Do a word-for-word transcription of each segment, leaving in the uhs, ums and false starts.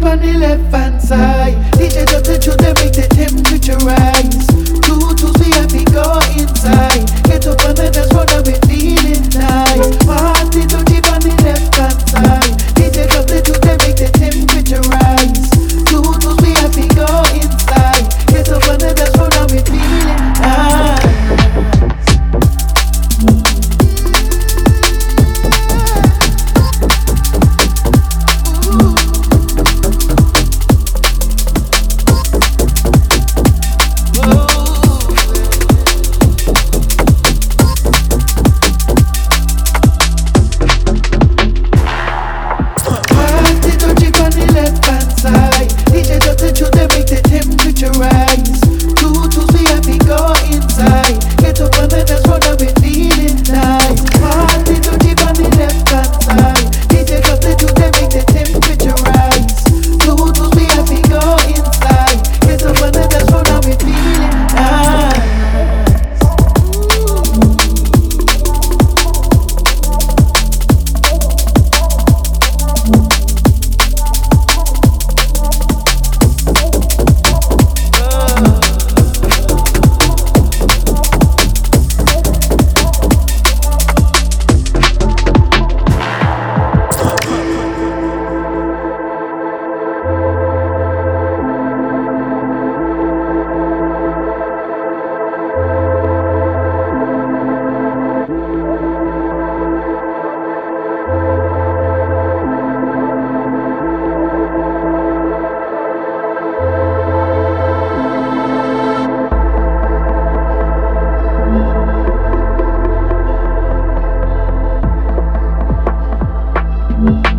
chip on the left hand side. D J drop the tune, they make the temperature rise. Two twos we have to go inside. Get up on the dance floor, now we feeling nice. Party to chip on the left hand side. D J drop the tune, they make the temperature rise. Two twos we have to go inside. Get up on the dance floor, now we feeling nice.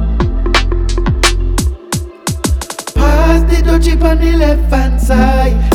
Chip on the left hand side.